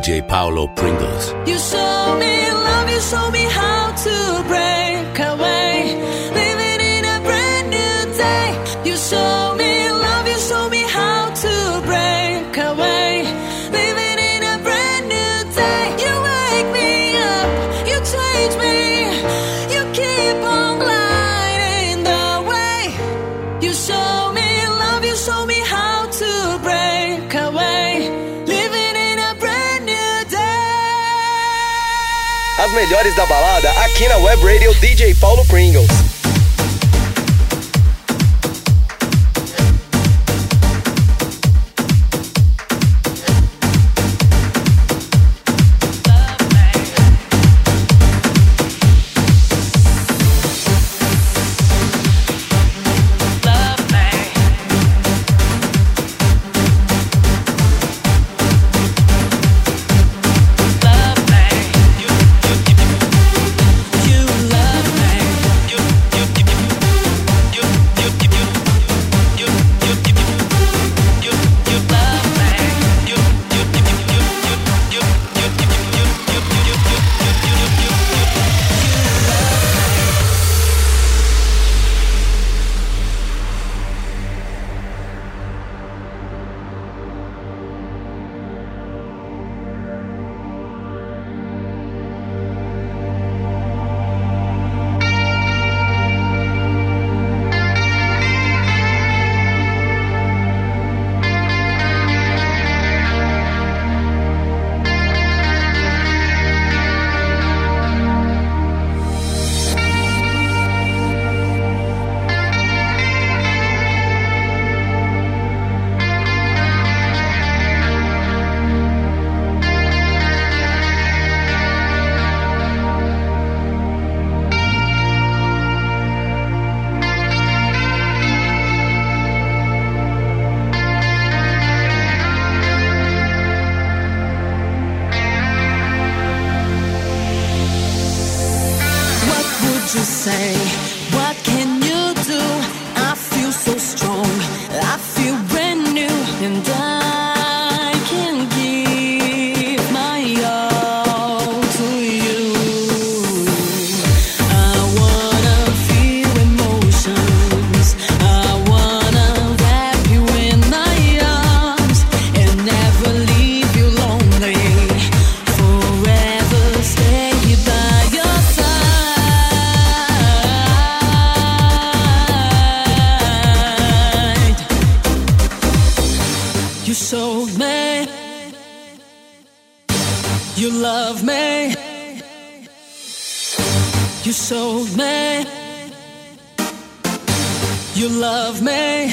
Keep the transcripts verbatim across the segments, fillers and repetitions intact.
J Paolo Pringles. You show me love, you show me how to break away, living in a brand new day. You show me love, you show me how to break away, living in a brand new day. You wake me up, you change me, you keep on lighting the way. You show me love, you show me how to break away, living in a brand new day. As melhores da balada aqui na Web Radio D J Paulo Pringles. You say, what can you do? I feel so strong, I feel brand new, and I can give my all to you. I wanna feel emotions, I wanna wrap you in my arms and never leave you lonely, forever stay by your side. You showed me you love me. You showed me you love me.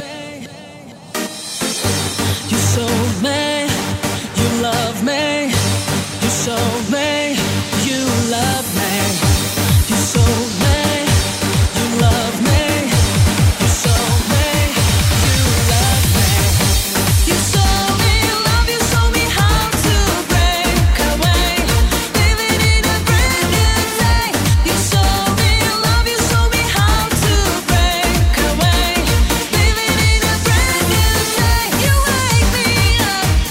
You showed me you love me. You showed me you love me. You showed me you love me. You showed me you love me. You show me love, you show me how to break away, living in a brand new day. You show me love, you show me how to break away, living in a brand new day. You wake me up,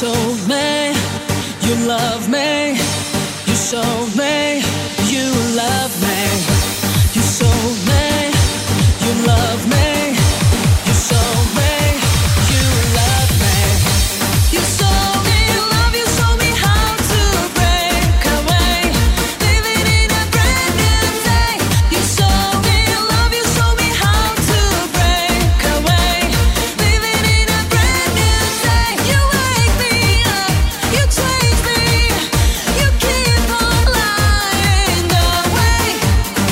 told me you love me. You showed me you love me. You showed me you love me. You showed me you love me. You showed me love. You showed me how to break away, living in a brand new day. You showed me love. You showed me how to break away, living in a brand new day. You wake me up, you change me, you keep on lying away.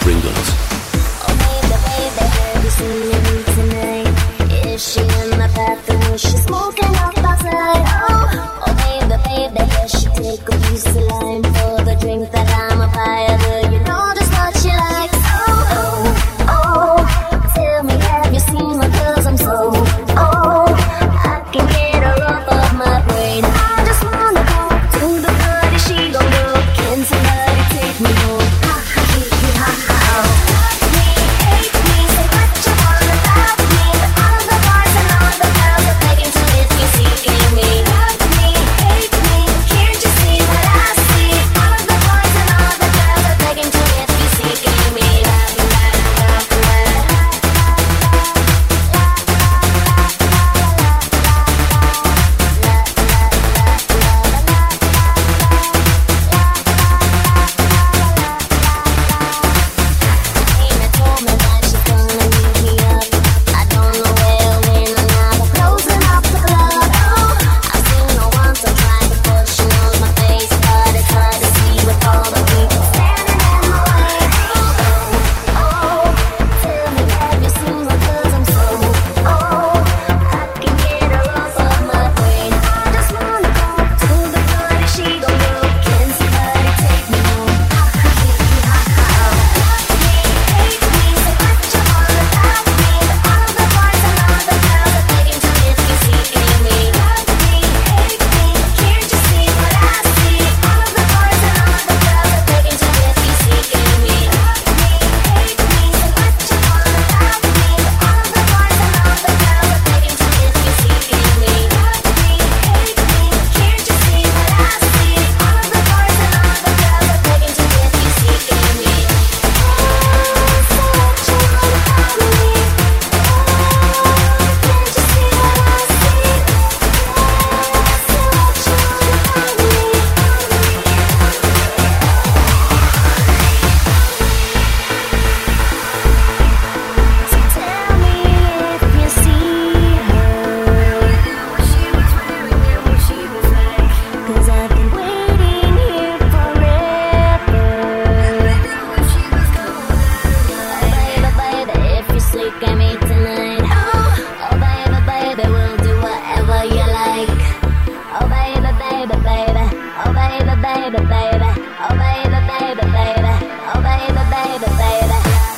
Pringles. Oh baby, baby, have you seen me tonight? Is she in my bathroom? She's smoking up outside. Oh, oh baby, baby, here she take a piece of lime for the drink that I'm a buyer. Do you know just what she likes? Oh, oh, oh, tell me, have you seen her? 'Cause I'm so, oh, I can get her off of my brain. I just wanna go to the party, she gon' go. Can somebody take me home? Ha ha, hee hee ha ha. Love me, hate me, say what you want about me. But all the boys and all the girls are begging to if you seeking me. Love me, hate me, can't you see what I see? All the boys and all the girls are begging to if you seeking me. Love me, love me, love me. Amy told me that she's gonna meet me up. I don't know where, when, or now. We're closing up the club. Oh, I've seen her once. I tried to push. She knows my face, but it's hard to see with all the people standing in my way. Oh, oh, tell me, have you seen her? 'Cause I'm so, oh, I can get her off of my brain. I just wanna go to the party, she gon' go. Can somebody take me home? Ha ha, hee hee ha ha. Love me, hate me, say what you want about me. But all the boys and all the girls are begging to if you seeking me. Love me, hate me, can't you see what I see? All the boys and all the girls are begging to if you seeking me. Love me, hate me, say what you want about me. But all the boys and all the girls are begging to if you seeking me. Love me, hate me, can't you see what I see? All the boys and all the girls are begging to if you seeking me. Oh, say what you want about me. Oh, can't you see what I see? Oh, say what you want about me. So tell me if you see her. 'Cause I've been waiting here forever. Oh baby, baby, if you sleep at me tonight. Oh, oh baby, baby, we'll do whatever you like. Oh baby, baby, baby. Oh baby, baby, baby. Oh baby, baby, baby. Oh baby, baby, baby.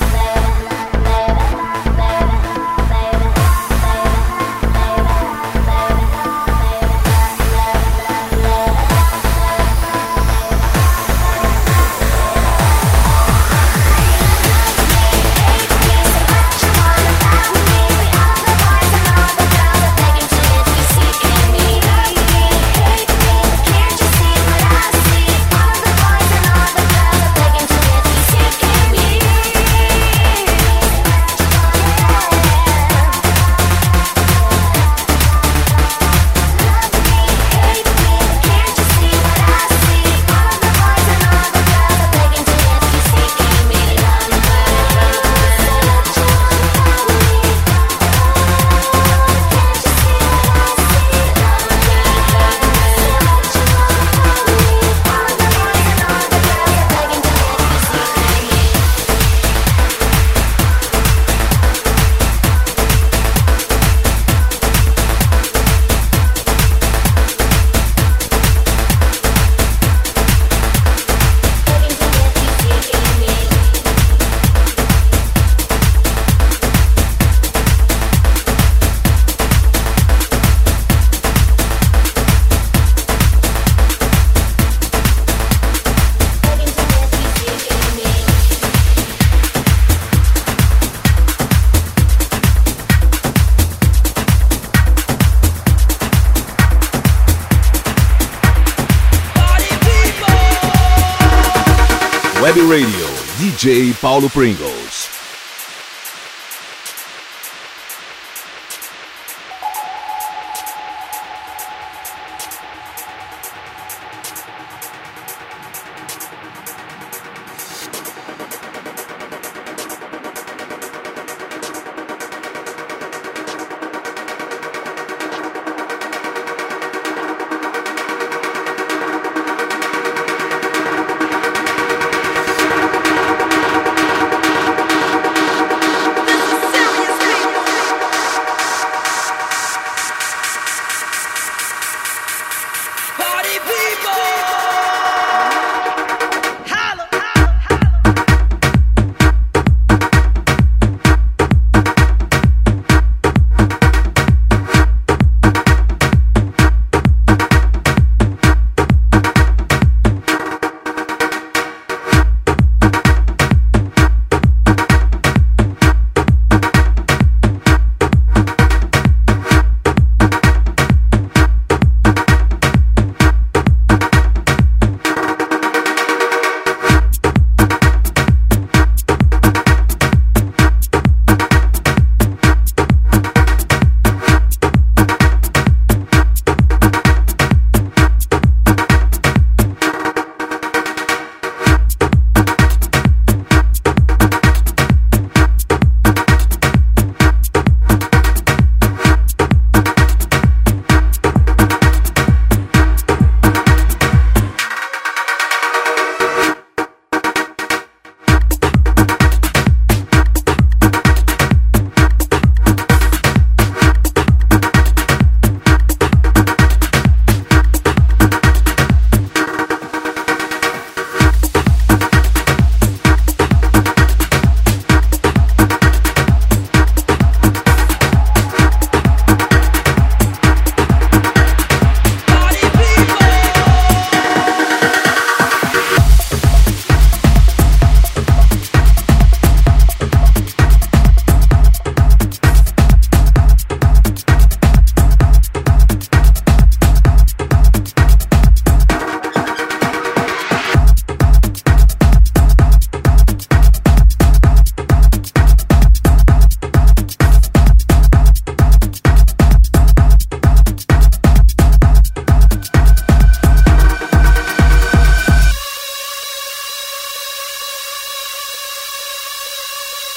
Web Radio, D J Paulo Pringles.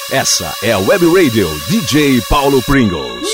Essa é a Web Radio D J Paulo Pringles.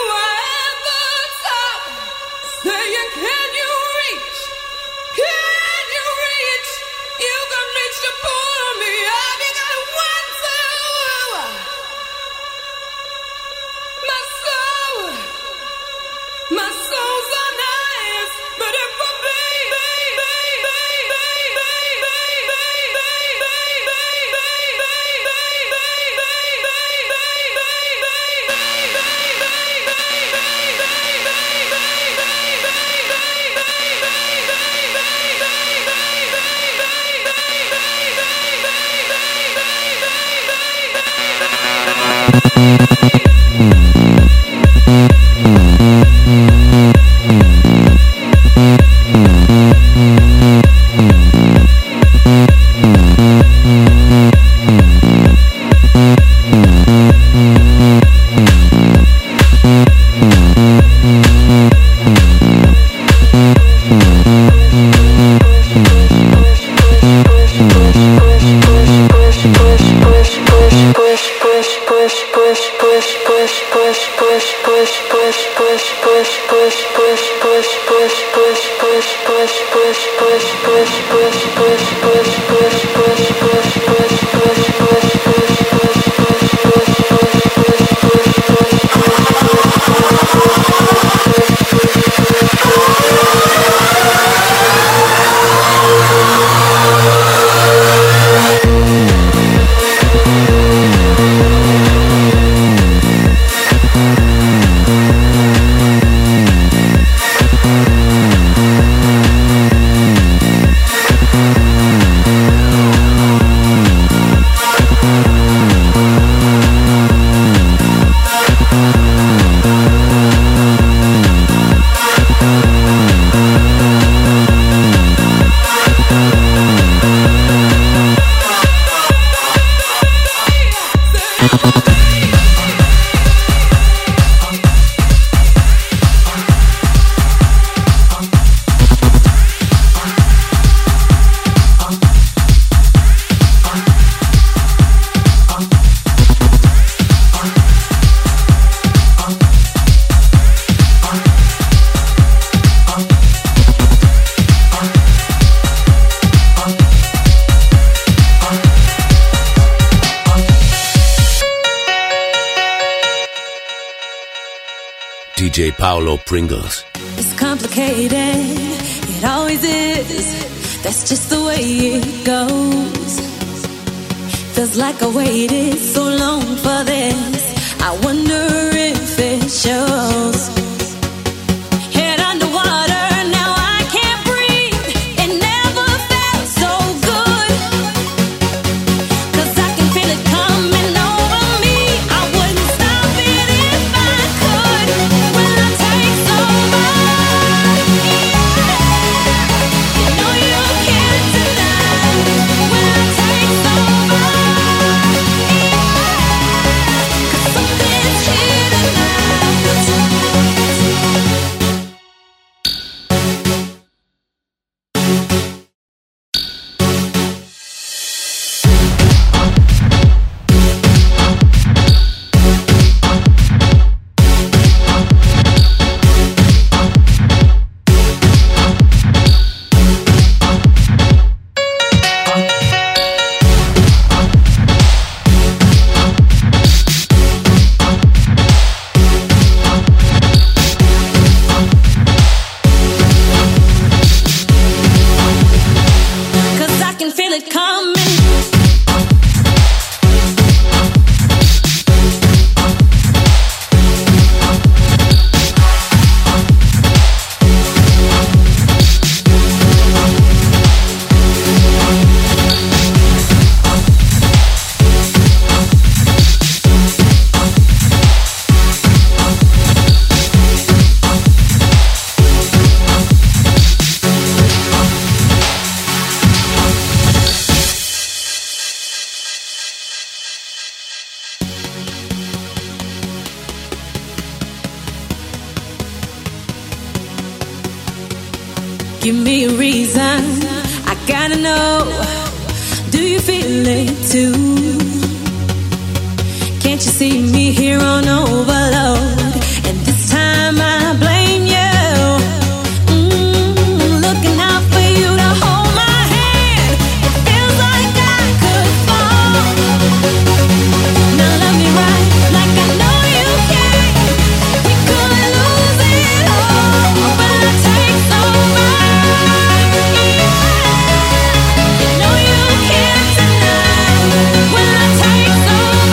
D J Paulo Pringles. It's complicated, it always is. That's just the way it goes. Feels like I waited so long for this. I wonder if it shows. Head underwater, now I can't breathe. It never felt so good. 'Cause I can feel it coming over me. I wouldn't stop it if I could. When I take over, you know you can't deny. When I take over, 'cause something's here tonight. Cause I can feel it coming. Give me a reason, I gotta know. Do you feel it too? Can't you see me here on overload? And this time I blame you. Mm, looking out for you to hold my hand. It feels like I could fall. Now love me right, like I know you can. We could lose it all, but I take so right. You know you can't deny when I take so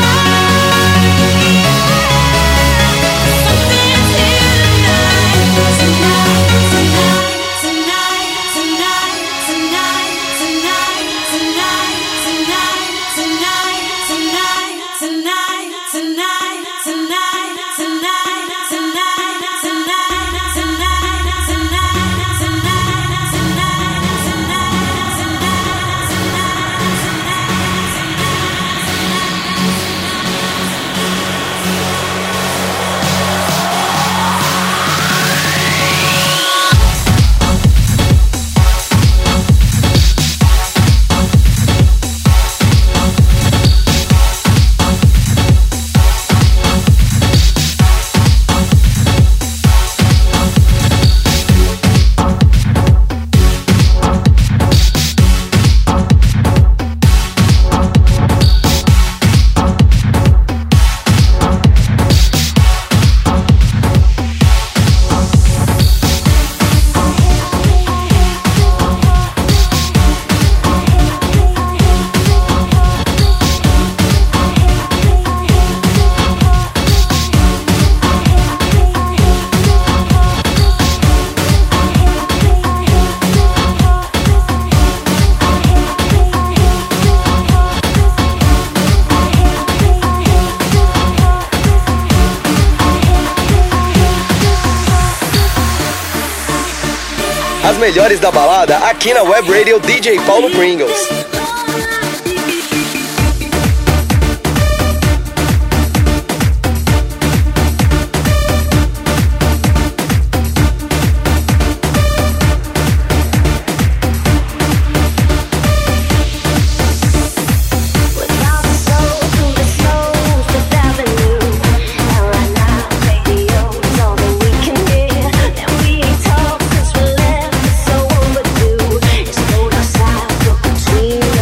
As melhores da balada aqui na Web Radio D J Paulo Pringles. Between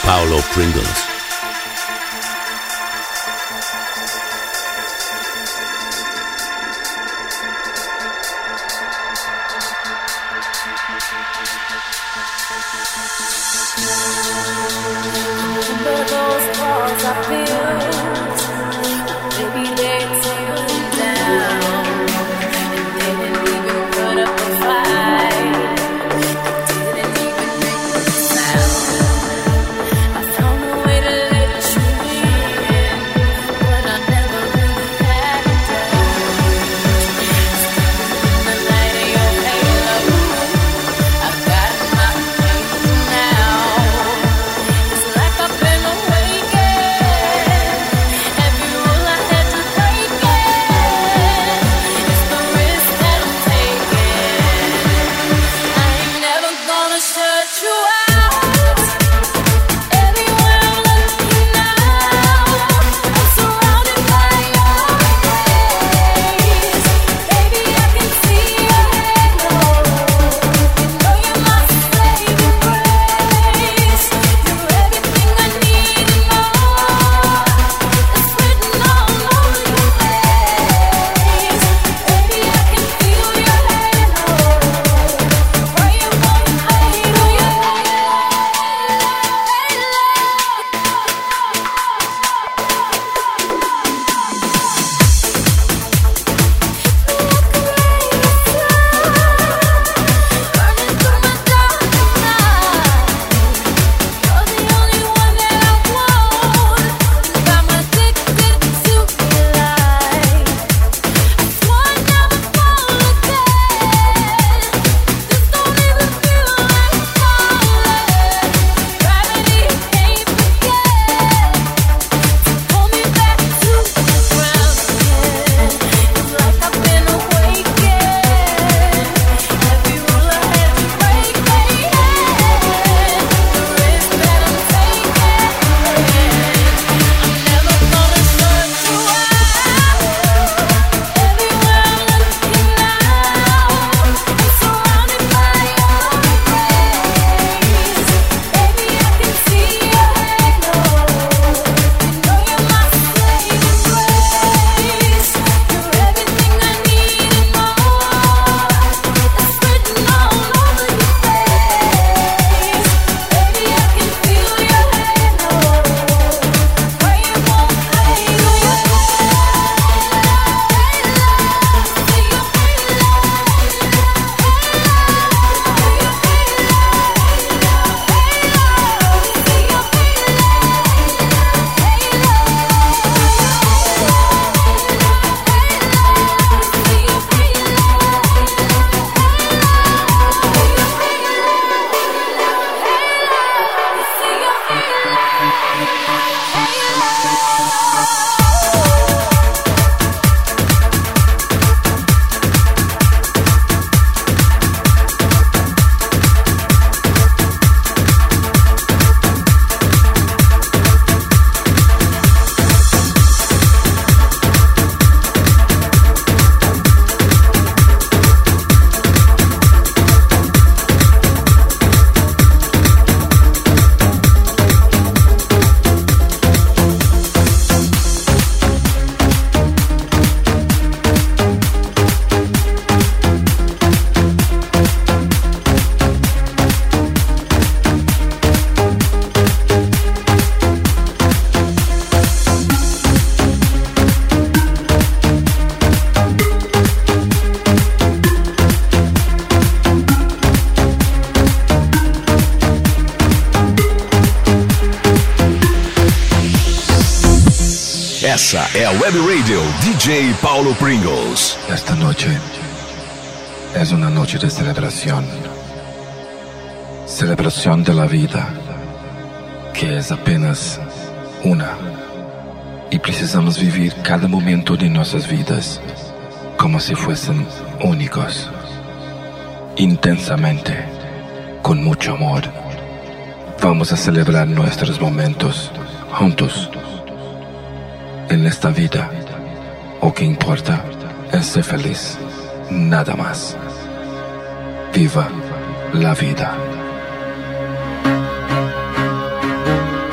Paolo Pringles. Essa é a Web Radio D J Paulo Pringles. Esta noche es una noche de celebración. Celebración de la vida, que es apenas una. Y precisamos vivir cada momento de nuestras vidas como si fuesen únicos, intensamente, con mucho amor. Vamos a celebrar nuestros momentos juntos. En esta vida, o que importa es ser feliz, nada más. Viva la vida.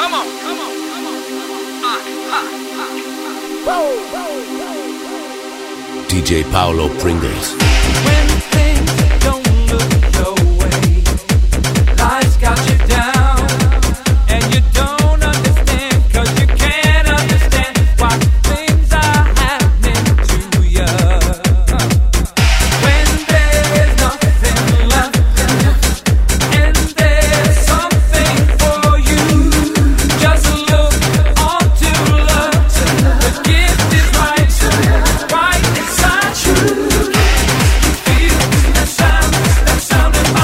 Come on, come on, come on. Ah, ah, ah. D J Paolo Pringles. When things don't look your way, life's got you down, and you don't understand, 'cause you can't understand why things are happening to you. When there's nothing left, and there's something for you, just look onto love. The gift is right, right inside you. You feel that sound, that sound in my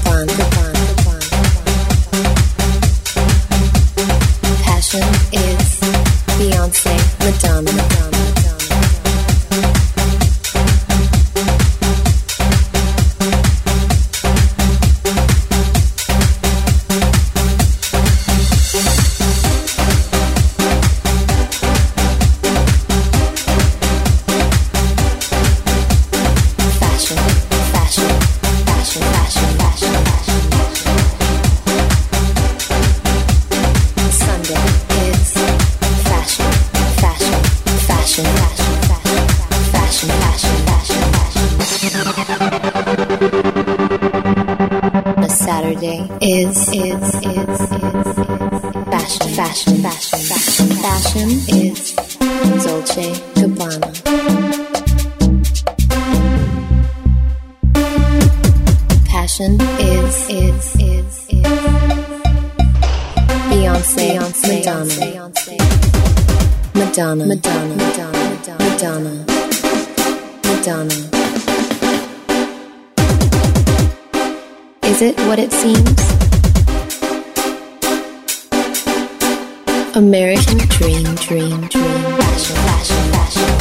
Japan, Japan, Japan. Passion is Beyonce, Madonna, Madonna, Madonna. Is, is, is, is, fashion, fashion, fashion, fashion, fashion is Dolce Gabbana. Passion is, is, is, is Beyonce, Beyonce, Madonna, Madonna, Madonna, Madonna, Madonna, Madonna. Is it what it seems? American dream, dream, dream, fashion, fashion, fashion.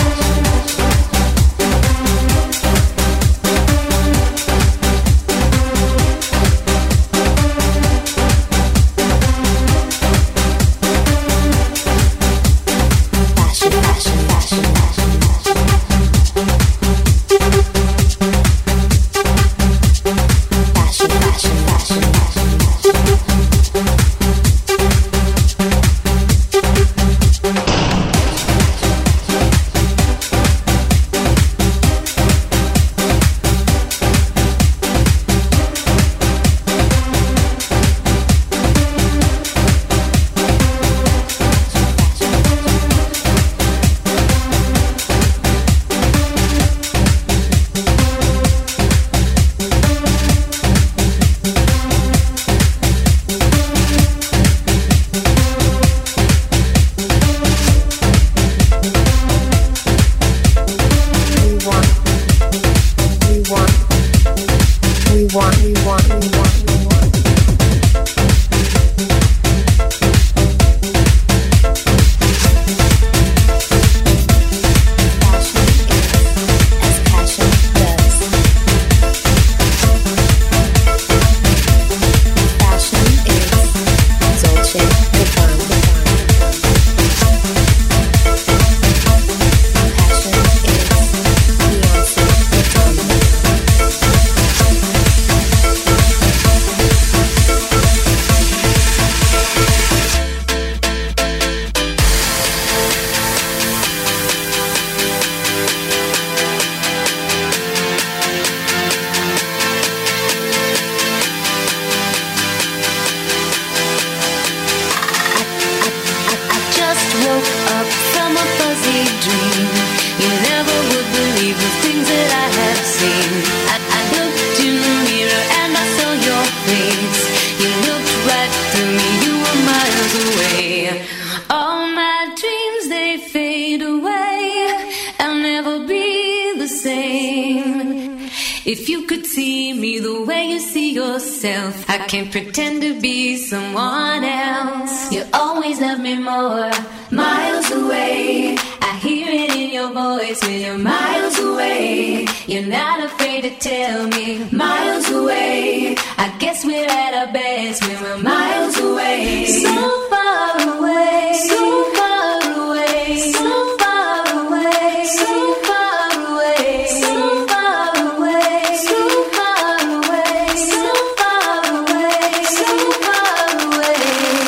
If you could see me the way you see yourself, I can't pretend to be someone else. You always love me more, miles away. I hear it in your voice when you're miles away. You're not afraid to tell me, miles away. I guess we're at our best when we're miles away. So far away, so far away, so far away, so far away, so far away, so far away, so far away, so far away.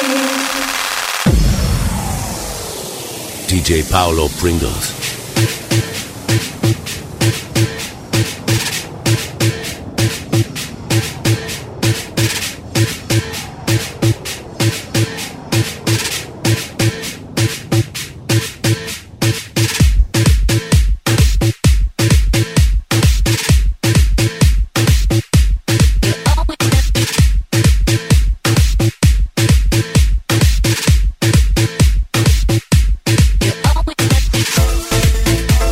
D J Paolo Pringles. You're always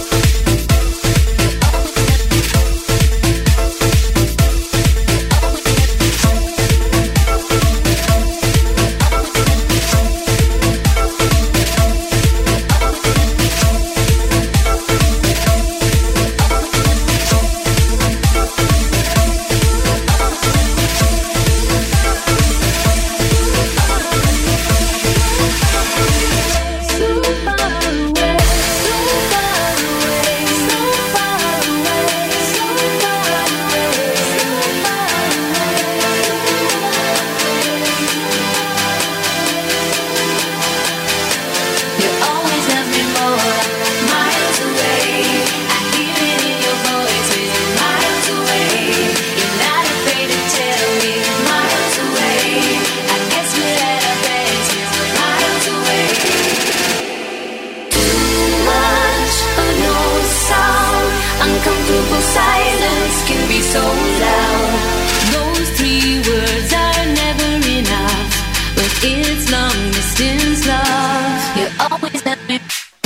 so loud. Those three words are never enough, but it's long distance love. You always let me.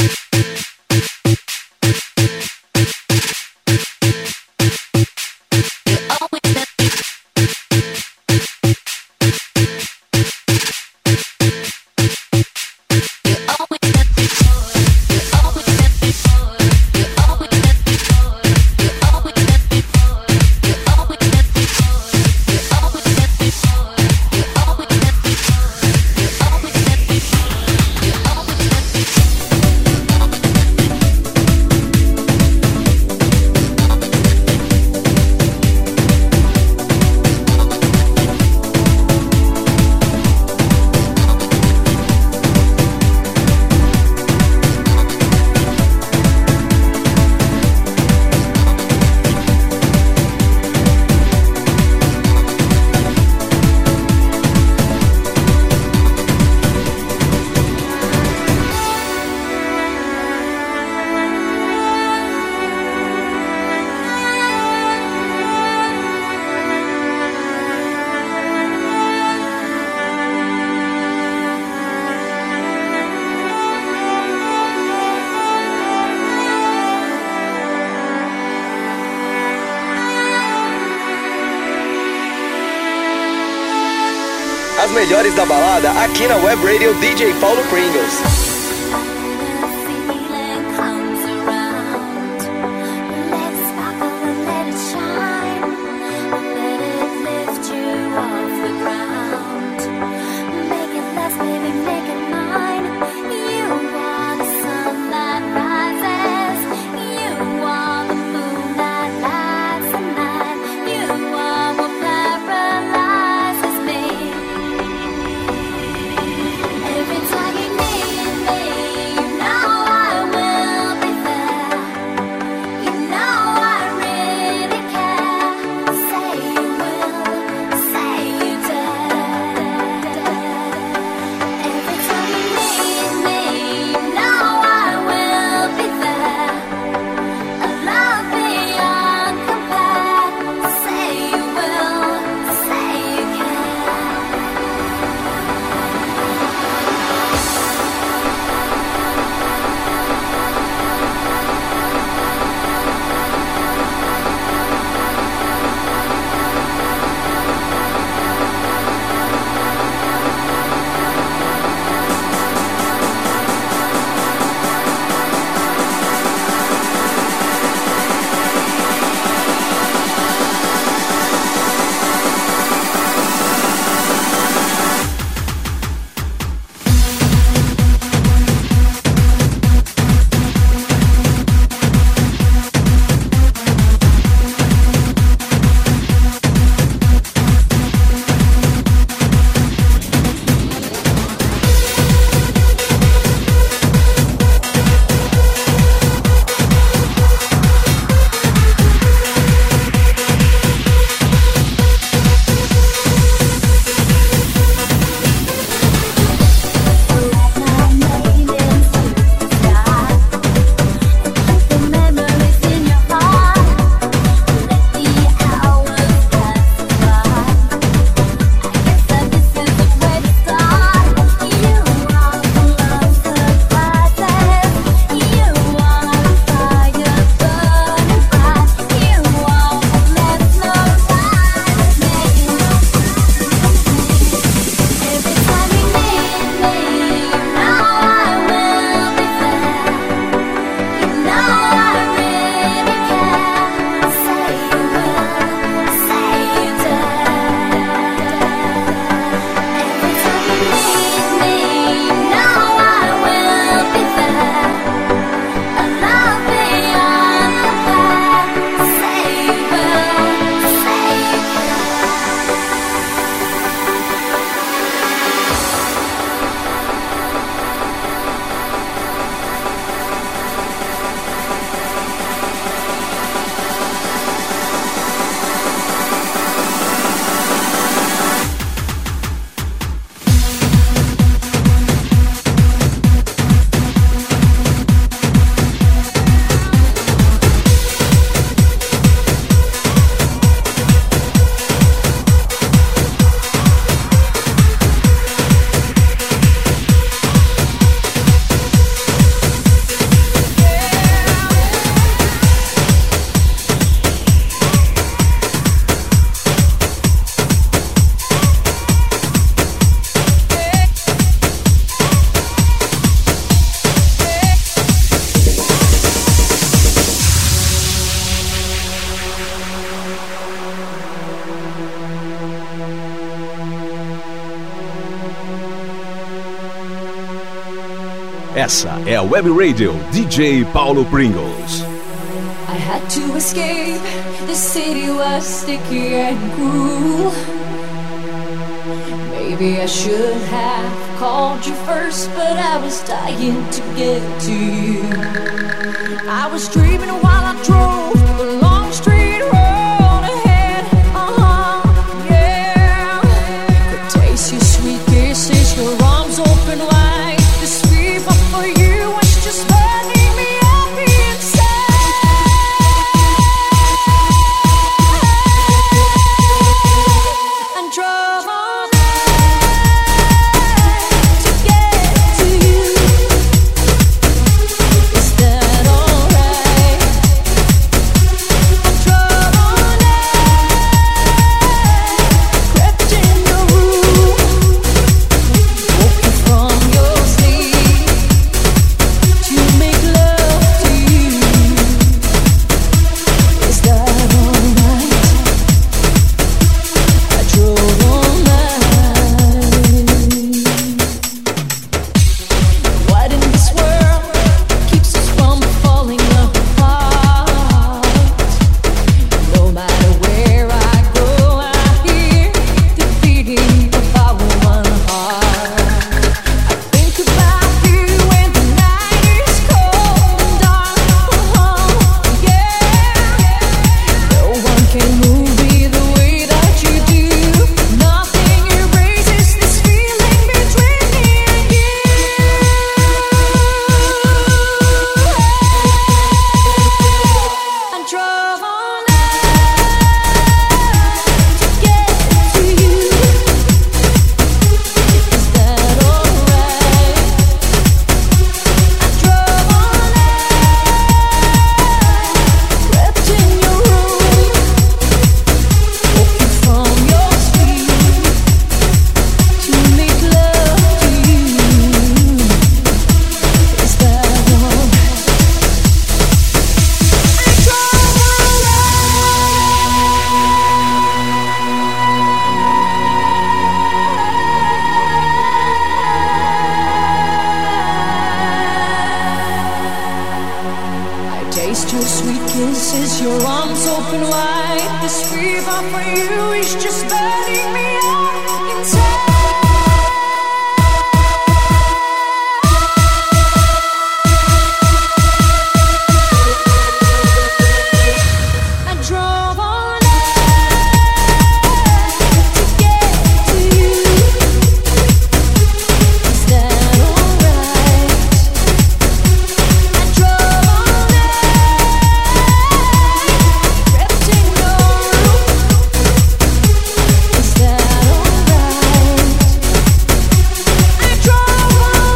As melhores da balada aqui na Web Radio D J Paulo Pringles. Every time you need Essa é a Web Radio D J Paulo Pringles. I had to escape, the city was sticky and cruel. Maybe I should have called you first, but I was dying to get to you. I was dreaming while I drove the long street road ahead. Uh-huh, yeah. Could taste your sweet kisses, your arms open wide. This fever for you was just burning me up inside. And drove on to get to you. Is that alright? I drove on crept in your room, woke you from your sleep to make love to you. Is that alright? I drove all night. What in this world keeps us from falling apart? No matter where I go, I hear the beating of our one heart. I think about you when the night is cold and dark. Oh, yeah. No one can move me the way that you do. Nothing erases this feeling between me and you. I drove all night to get to you. Is that alright? I drove all night, crept in your room, woke you from your sleep to make love to you. Is that alright? I drove all night. I taste your sweet kisses, your arms open wide. This fever for you is just burning me up inside. I drove all night to get to you. Is that alright? I drove all night, crept in your room. Is that alright? I drove all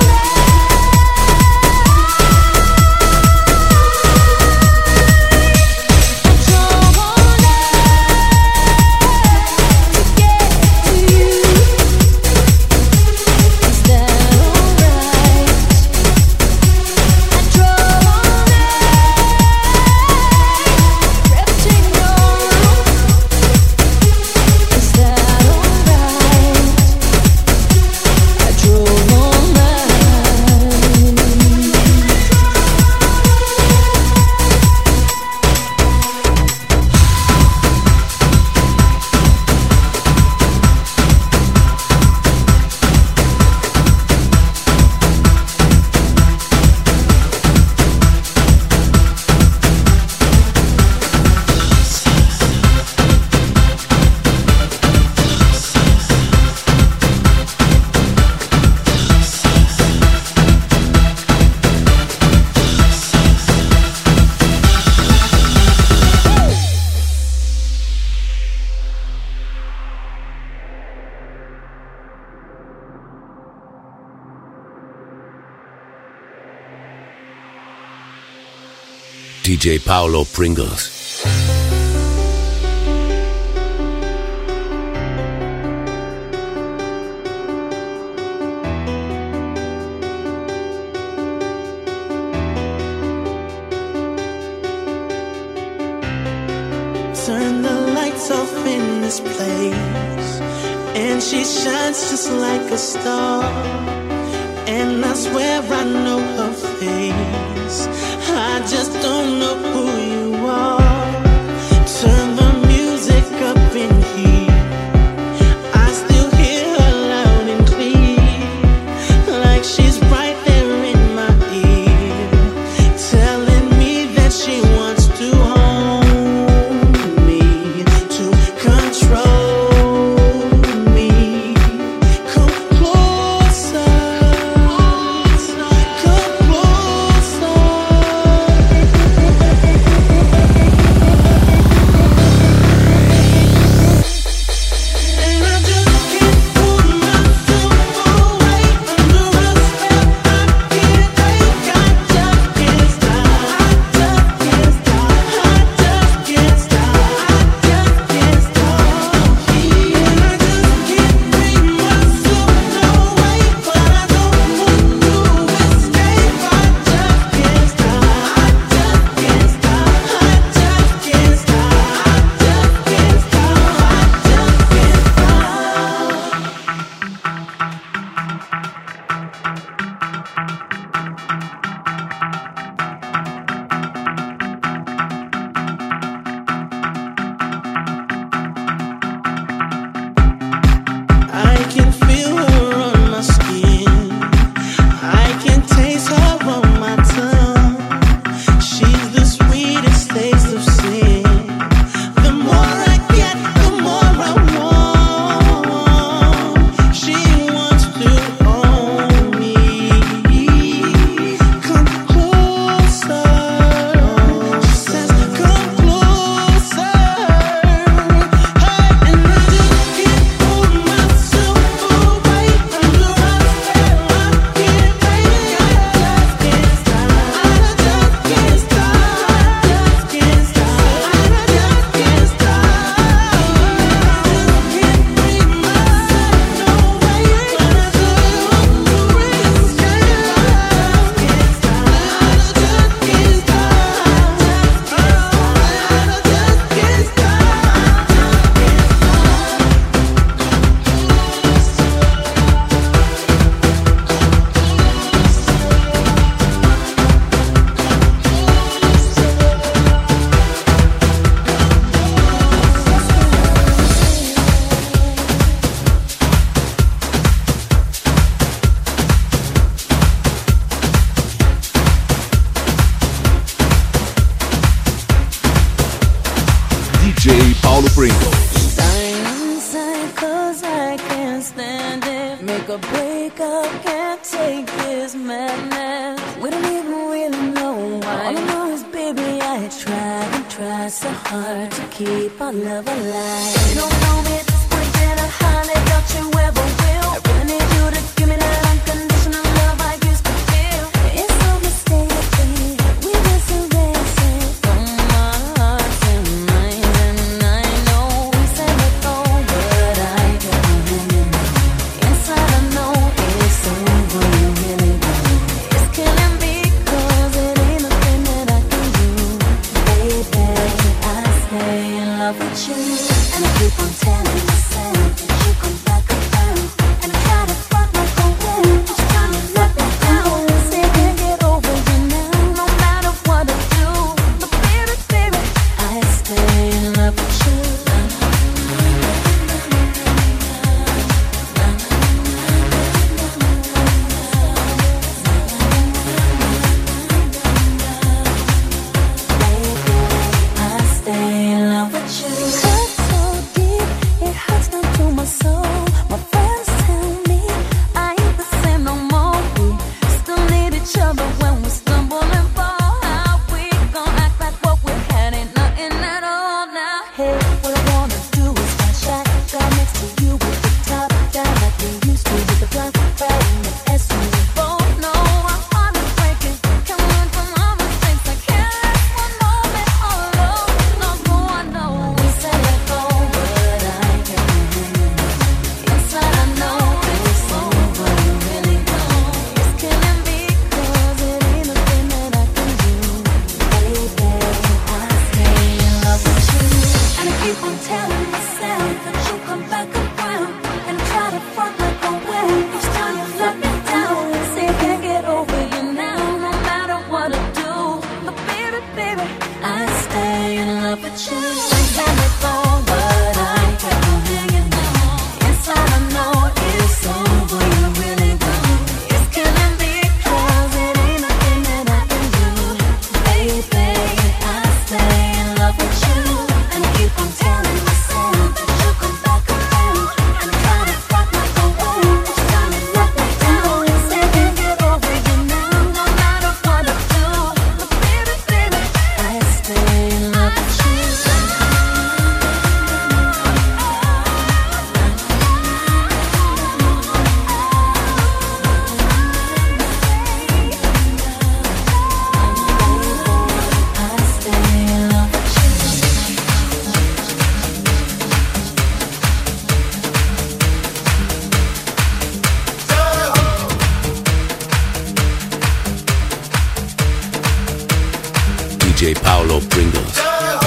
I drove all night to get to you. Is that alright? I drove all night, crept in your room. Is that alright? I drove all night. D J Paulo Pringles. Turn the lights off in this place, and she shines just like a star. And and I swear I know her face. I just don't know who you are. Turn the music up in here. I still hear her loud and clear, like she's right there in my ear, telling me that she wants to own me, to control me. Come closer, come closer. And I just can't pull myself away under a spell I can't break. I just can't stop. I just can't stop. I just can't stop. I just can't stop. And I just can't bring myself away, but I don't want to escape. I just can't stop. I just can't stop. I just can't stop. I just can't stop. I can feel her on my skin. I can taste her on my tongue. She's the sweetest taste of sin. The more I get, the more I want. She wants to own me. Come closer. She says, come closer. Hey, and I just can't pull myself away under a spell I can't break. I just can't stop. I just can't stop. I just can't stop. I just can't stop. I just can't bring myself away, but I don't want to escape. I just can't stop. I just can't stop. I just can't D J Paulo Pringles. Dying inside 'cause I can't stand it. Make a break up, can't take this madness. We don't even really know why. All I know is, baby, I tried and tried so hard to keep our love alive. You don't know me at this point, and I highly doubt you ever will. I really need you to give me that unconditional love I used to feel. It's so mistaken, we were so racing from our hearts and minds, and I know we said let go, but I don't really know. Inside I know it's over, you really know. It's killing me 'cause it ain't nothing that I can do. Baby, I stay in love with you, and I keep on telling you. D J Paulo Pringles.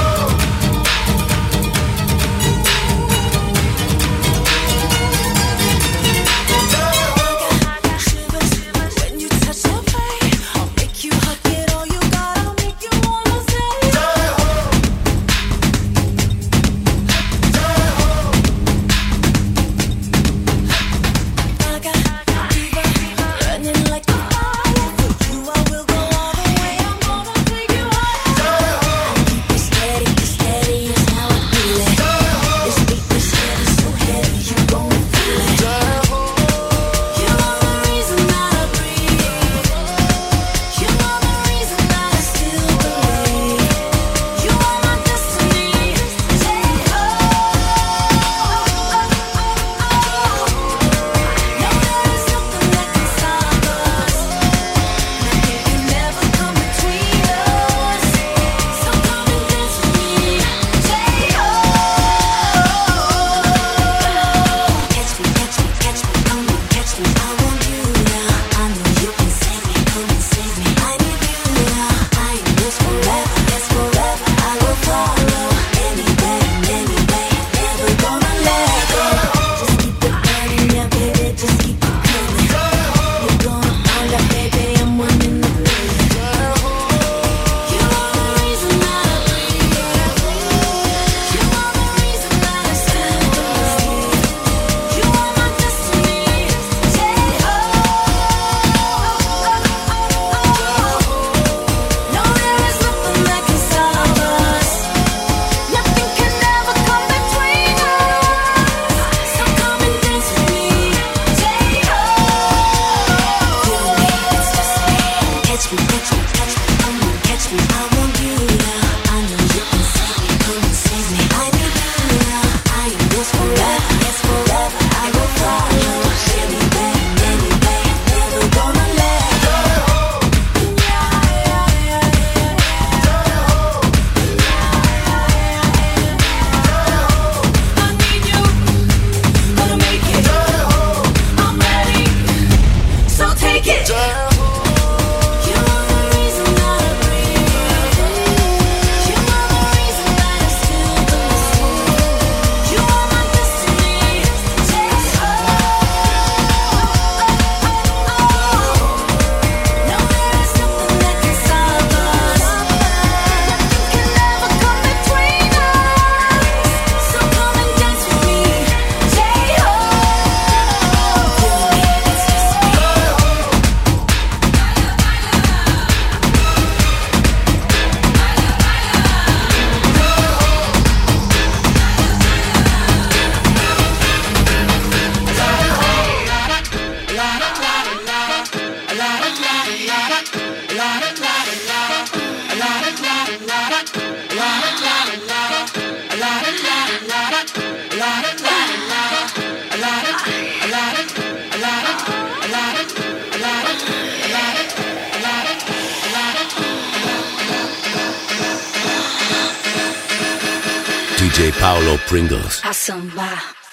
D J Paulo Pringles. A samba.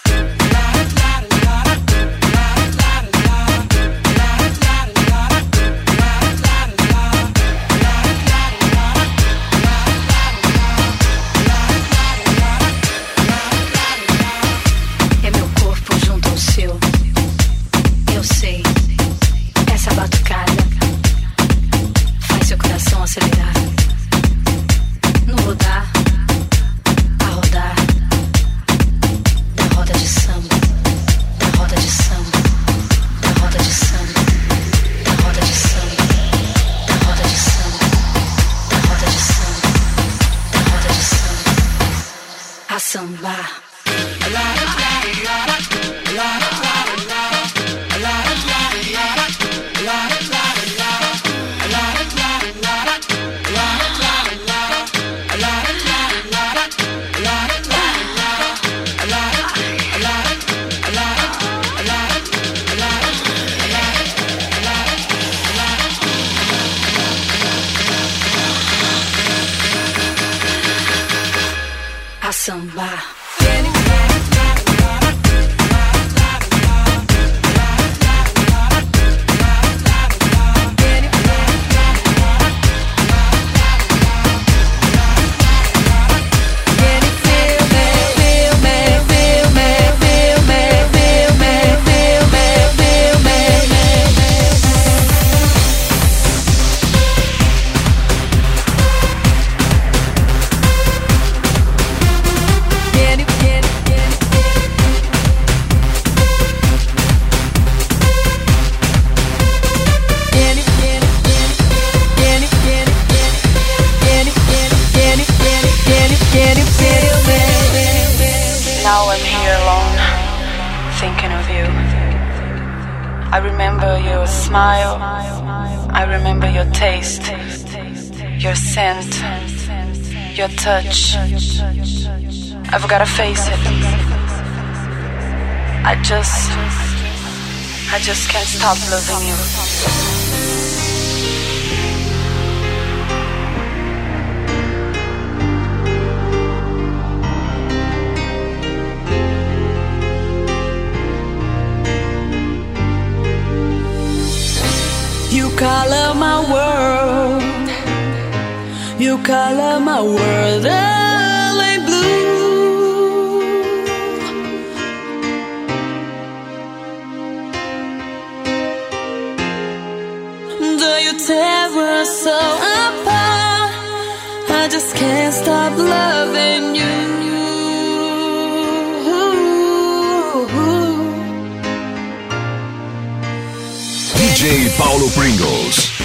É meu corpo junto ao seu. Eu sei. Essa batucada faz seu coração acelerar. No rodar, a rodar da roda de samba, da roda de samba, da roda de samba, da roda de samba, da roda de samba, da roda de samba, da roda de samba, a sambar. I remember your smile, I remember your taste, your scent, your touch. I've gotta face it. I just, I just can't stop loving you. You color my world, you color my world a light blue. Though you tear us so apart, I just can't stop loving you. D J Paulo Pringles.